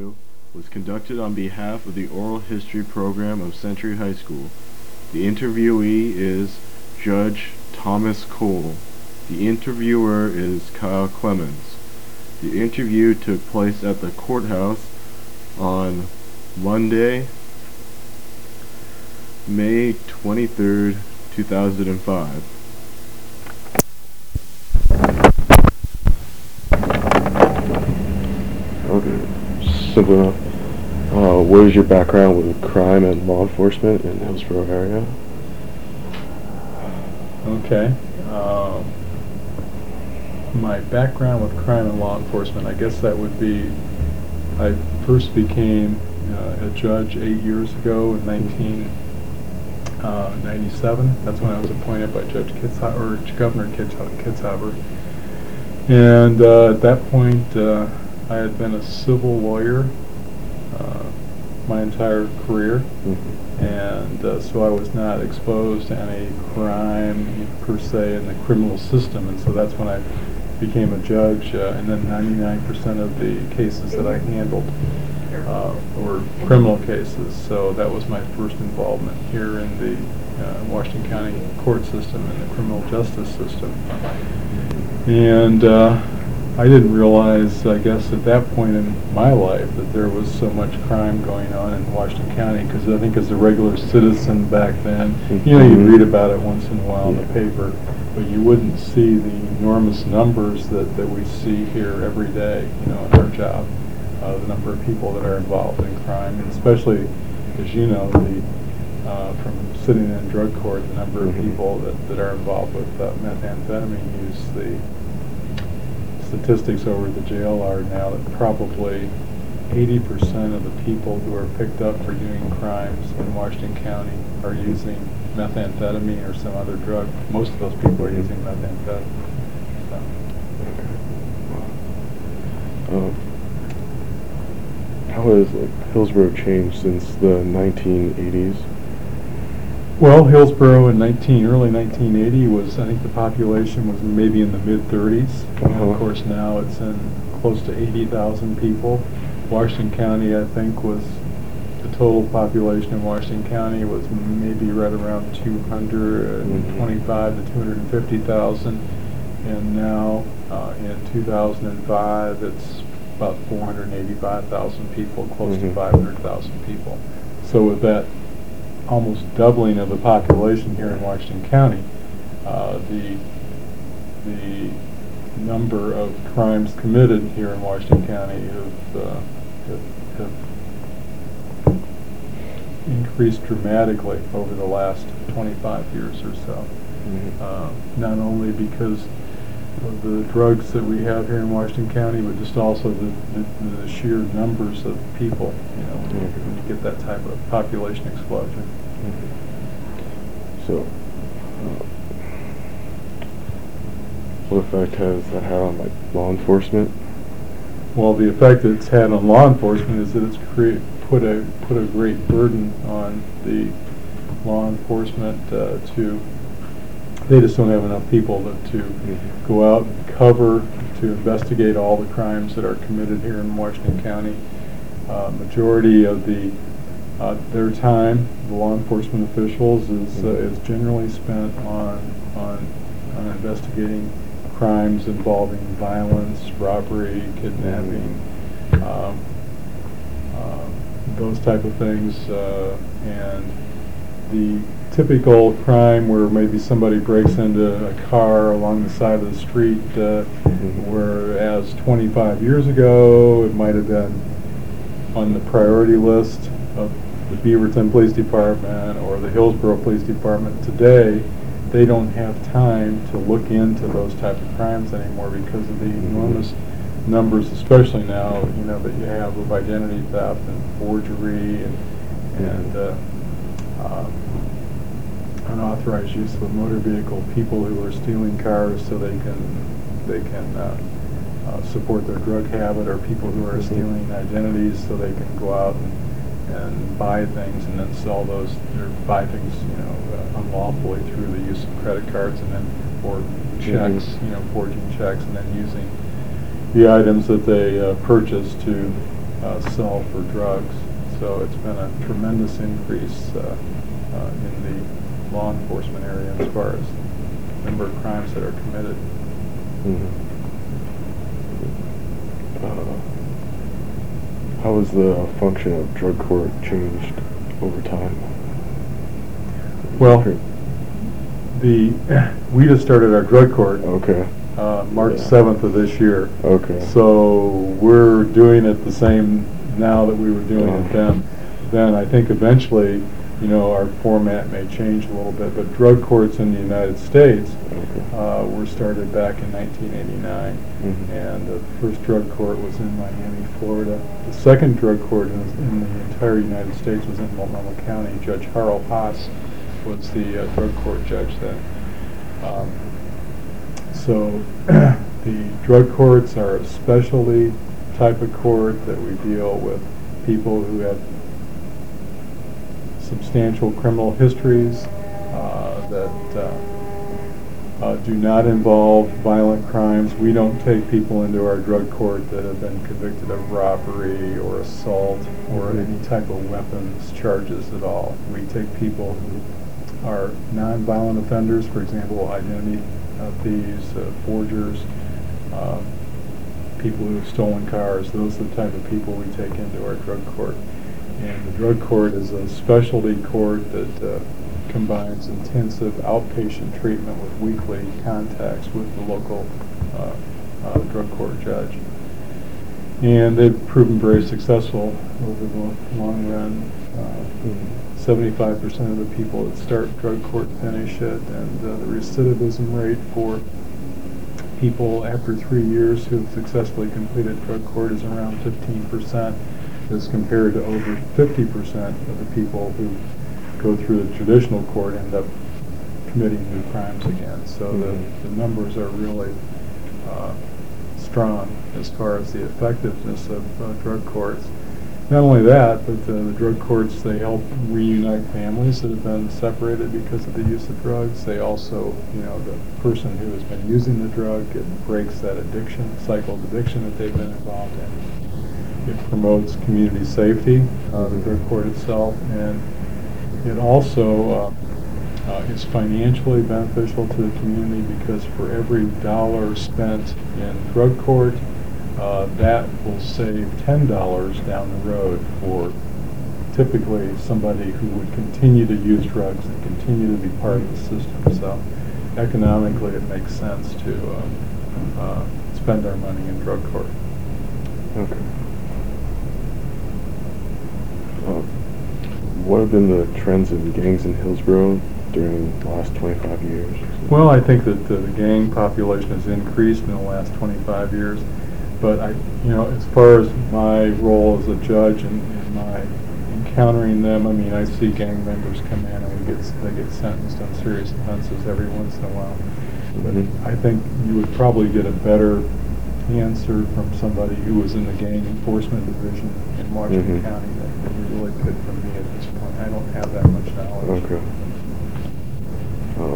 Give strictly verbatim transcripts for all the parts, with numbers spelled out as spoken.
was conducted on behalf of the Oral History program of Century High School. The interviewee is Judge Thomas Cole. The interviewer is Kyle Clemens. The interview took place at the courthouse on Monday, May twenty-third, two thousand five. Okay, simple enough. Uh, what is your background with crime and law enforcement in the Hillsborough area? Okay. Um, my background with crime and law enforcement, I guess that would be, I first became uh, a judge eight years ago in nineteen ninety-seven. That's when I was appointed by Judge Kitzhaber, or Governor Kitzhaber. And uh, at that point, uh, I had been a civil lawyer uh, my entire career, Mm-hmm. and uh, so I was not exposed to any crime per se in the criminal system, and so that's when I became a judge, uh, and then ninety-nine percent of the cases that I handled uh, were criminal cases, so that was my first involvement here in the uh, Washington County court system and the criminal justice system. And uh, I didn't realize, I guess, at that point in my life that there was so much crime going on in Washington County, because I think as a regular citizen back then, you know, you'd read about it once in a while in the paper, but you wouldn't see the enormous numbers that, that we see here every day, you know, in our job, uh, the number of people that are involved in crime, and especially, as you know, the uh, from sitting in drug court, the number of people that, that are involved with uh, methamphetamine use. The statistics over at the jail are now that probably eighty percent of the people who are picked up for doing crimes in Washington County are using methamphetamine or some other drug. Most of those people are using methamphetamine. So. Um, how has like Hillsborough changed since the nineteen eighties? Well, Hillsborough in nineteen early nineteen eighty was, I think the population was maybe in the mid thirties. Uh-huh. And of course now it's in close to eighty thousand people. Washington County, I think, was the total population in Washington County was maybe right around two hundred twenty-five to two hundred fifty thousand, and now uh, in two thousand five it's about four hundred eighty-five thousand people, close Mm-hmm. to five hundred thousand people. So with that almost doubling of the population here in Washington County, uh, the the number of crimes committed here in Washington County have, uh, have, have increased dramatically over the last twenty-five years or so. Mm-hmm. Uh, not only because of the drugs that we have here in Washington County, but just also the, the, the sheer numbers of people, you know, when you, when you get that type of population explosion. Mm-hmm. So, uh, what effect has that had on like law enforcement? Well, the effect it's had on law enforcement is that it's create, put a put a great burden on the law enforcement uh, to. They just don't have enough people to, to Mm-hmm. go out and cover, to investigate all the crimes that are committed here in Washington County. Uh, majority of the uh, their time, the law enforcement officials, is uh, is generally spent on on on investigating crimes involving violence, robbery, kidnapping, um, uh, those type of things, uh, and the typical crime where maybe somebody breaks into a car along the side of the street, uh, Mm-hmm. whereas twenty-five years ago it might have been on the priority list of the Beaverton Police Department or the Hillsborough Police Department. Today, they don't have time to look into those type of crimes anymore because of the enormous numbers, especially now, you know, that you have of identity theft and forgery and, and uh, um, unauthorized use of a motor vehicle, people who are stealing cars so they can they can uh, uh, support their drug habit, or people who are stealing identities so they can go out and and buy things and then sell those, or buy things, you know, uh, unlawfully through the use of credit cards, and then or checks, mm-hmm. you know, forging checks and then using the items that they uh, purchase to uh, sell for drugs. So it's been a tremendous increase uh, uh, in the law enforcement area as far as number of crimes that are committed. Mm-hmm. Uh, how has the function of drug court changed over time? Well, the we just started our drug court Okay. uh, March Yeah. seventh of this year. Okay. So we're doing it the same now that we were doing Oh. it then. Then I think eventually, you know, our format may change a little bit. But drug courts in the United States Okay. uh, were started back in nineteen eighty-nine, Mm-hmm. and the first drug court was in Miami, Florida. The second drug court in, in the entire United States was in Multnomah County. Judge Harold Haas was the uh, drug court judge then. Um, so the drug courts are a specialty type of court that we deal with people who have substantial criminal histories uh, that uh, uh, do not involve violent crimes. We don't take people into our drug court that have been convicted of robbery or assault or any type of weapons charges at all. We take people who are non-violent offenders, for example, identity uh, thieves, uh, forgers, uh, people who have stolen cars. Those are the type of people we take into our drug court. And the drug court is a specialty court that uh, combines intensive outpatient treatment with weekly contacts with the local uh, uh, drug court judge. And they've proven very successful over the long run. Uh, seventy-five percent of the people that start drug court finish it, and uh, the recidivism rate for people after three years who have successfully completed drug court is around fifteen percent, as compared to over fifty percent of the people who go through the traditional court end up committing new crimes again. So Mm-hmm. the, the numbers are really uh, strong as far as the effectiveness of uh, drug courts. Not only that, but the, the drug courts, they help reunite families that have been separated because of the use of drugs. They also, you know, the person who has been using the drug, it breaks that addiction, cycle of addiction that they've been involved in. It promotes community safety, uh, the drug court itself, and it also uh, uh, is financially beneficial to the community because for every dollar spent in drug court, Uh, that will save ten dollars down the road for typically somebody who would continue to use drugs and continue to be part of the system. So economically it makes sense to uh, uh, spend our money in drug court. Okay. Uh, what have been the trends in gangs in Hillsborough during the last twenty-five years? Well, I think that the, the gang population has increased in the last twenty-five years. But I, you know, as far as my role as a judge and, and my encountering them, I mean, I see gang members come in and we get they get sentenced on serious offenses every once in a while. But Mm-hmm. I think you would probably get a better answer from somebody who was in the gang enforcement division in Washington Mm-hmm. County than than you really could from me at this point. I don't have that much knowledge. Okay. Uh,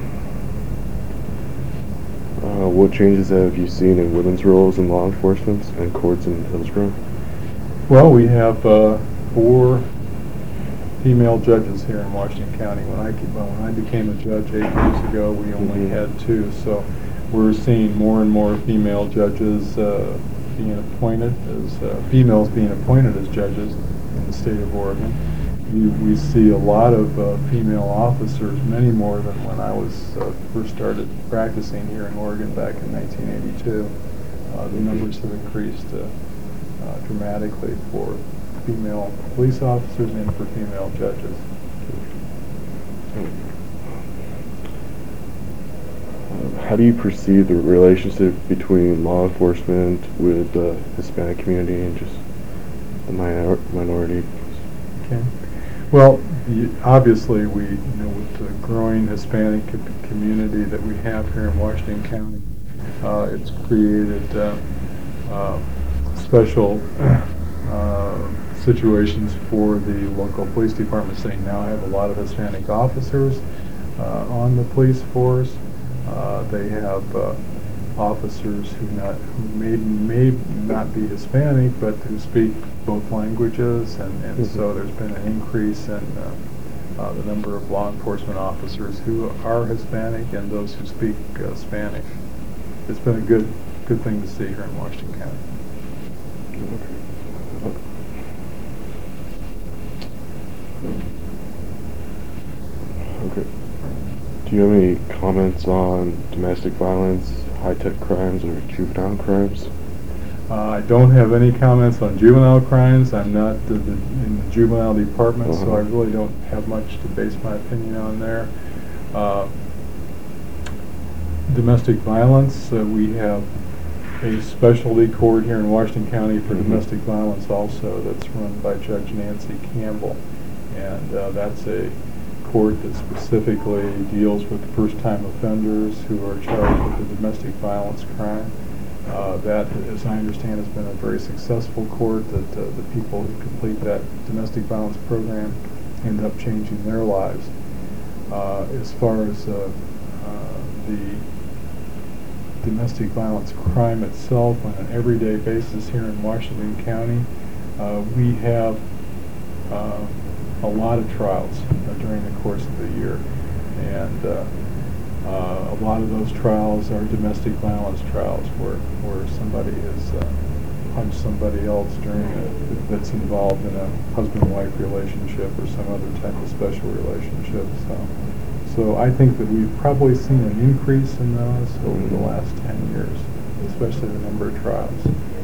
Uh, what changes have you seen in women's roles in law enforcement and courts in Hillsborough? Well, we have uh, four female judges here in Washington County. When I ke- well, when I became a judge eight years ago, we only Mhm. had two. So we're seeing more and more female judges uh, being appointed as uh, females being appointed as judges in the state of Oregon. We, we see a lot of uh, female officers, many more than when I was uh, first started practicing here in Oregon back in nineteen eighty-two. Uh, the numbers have increased uh, uh, dramatically for female police officers and for female judges. Uh, how do you perceive the relationship between law enforcement with the Hispanic community and just the minor- minority? Okay. Well, y- obviously, we, you know, with the growing Hispanic co- community that we have here in Washington County, uh, it's created uh, uh, special uh, situations for the local police departments. They now have a lot of Hispanic officers uh, on the police force. Uh, they have uh, officers who not who may may not be Hispanic, but who speak both languages, and, and Mm-hmm. so there's been an increase in uh, uh, the number of law enforcement officers who are Hispanic and those who speak uh, Spanish. It's been a good good thing to see here in Washington County. Okay. Do you have any comments on domestic violence, high-tech crimes, or juvenile crimes? Uh, I don't have any comments on juvenile crimes. I'm not the, the, in the juvenile department, Uh-huh. so I really don't have much to base my opinion on there. Uh, domestic violence, uh, we have a specialty court here in Washington County for Mhm. domestic violence also that's run by Judge Nancy Campbell. And uh, that's a court that specifically deals with first-time offenders who are charged with a domestic violence crime. Uh, that, as I understand, has been a very successful court, that uh, the people who complete that domestic violence program end up changing their lives. Uh, as far as uh, uh, the domestic violence crime itself on an everyday basis here in Washington County, uh, we have uh, a lot of trials uh, during the course of the year. And uh, Uh, a lot of those trials are domestic violence trials where, where somebody has uh, punched somebody else during a, that's involved in a husband-wife relationship or some other type of special relationship. So, so I think that we've probably seen an increase in those over the last ten years, especially the number of trials.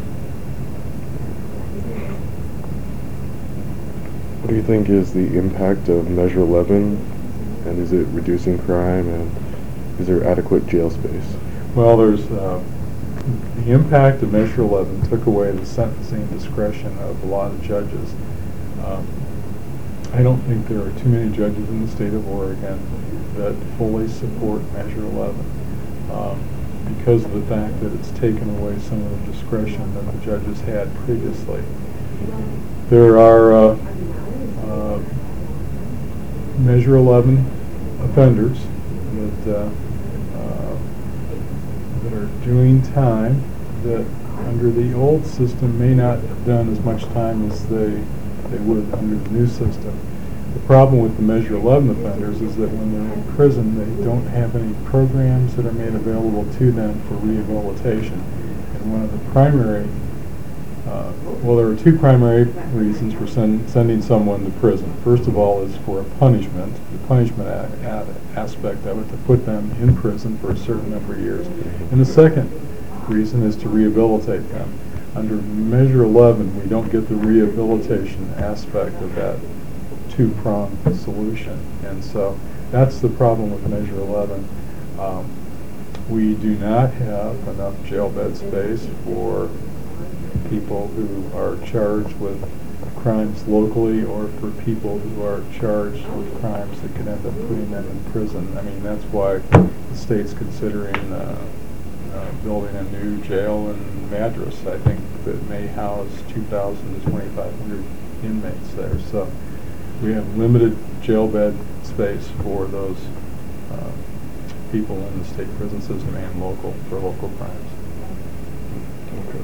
What do you think is the impact of Measure eleven, and is it reducing crime, and is there adequate jail space? Well, there's uh, the impact of Measure eleven took away the sentencing discretion of a lot of judges. Um, I don't think there are too many judges in the state of Oregon that fully support Measure eleven um, because of the fact that it's taken away some of the discretion that the judges had previously. There are uh, uh, Measure eleven offenders that uh, uh, that are doing time that under the old system may not have done as much time as they they would under the new system. The problem with the Measure eleven offenders is that when they're in prison, they don't have any programs that are made available to them for rehabilitation. And one of the primary Uh, well, there are two primary reasons for send, sending someone to prison. First of all is for a punishment, the punishment a, a, aspect of it, to put them in prison for a certain number of years. And the second reason is to rehabilitate them. Under Measure eleven, we don't get the rehabilitation aspect of that two-pronged solution. And so that's the problem with Measure eleven. Um, we do not have enough jail bed space for people who are charged with crimes locally, or for people who are charged with crimes that could end up putting them in prison. I mean, that's why the state's considering uh, uh, building a new jail in Madras. I think that may house two thousand to twenty-five hundred inmates there. So we have limited jail bed space for those uh, people in the state prison system and local, for local crimes. Okay.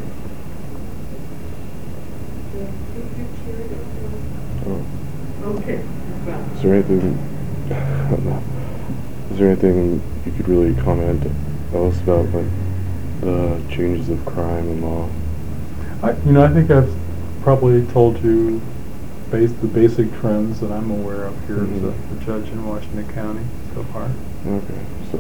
Oh. Okay. Is there anything? Is there anything you could really comment else about, like the changes of crime and law? I, you know, I think I've probably told you base, the basic trends that I'm aware of here Mhm. as a, a judge in Washington County so far. Okay, so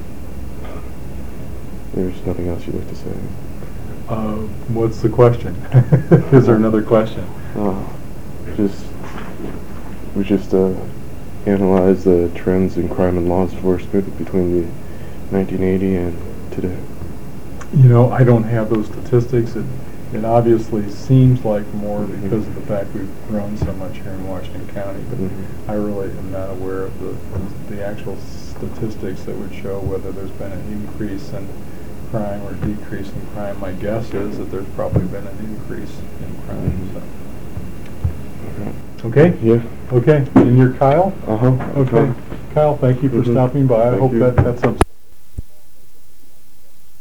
there's nothing else you'd like to say? Uh, what's the question? Is there another question? Uh, just we just uh, analyze the trends in crime and law enforcement between the nineteen eighty and today. You know, I don't have those statistics. It, it obviously seems like more Mhm. because of the fact we've grown so much here in Washington County, but Mhm. I really am not aware of the, the actual statistics that would show whether there's been an increase in crime or decrease in crime. My guess is that there's probably been an increase in crime. So. Okay? Yeah. Okay. And you're Kyle? Uh huh. Okay. Kyle, thank you for Mhm. stopping by. I Thank hope you. that that's up.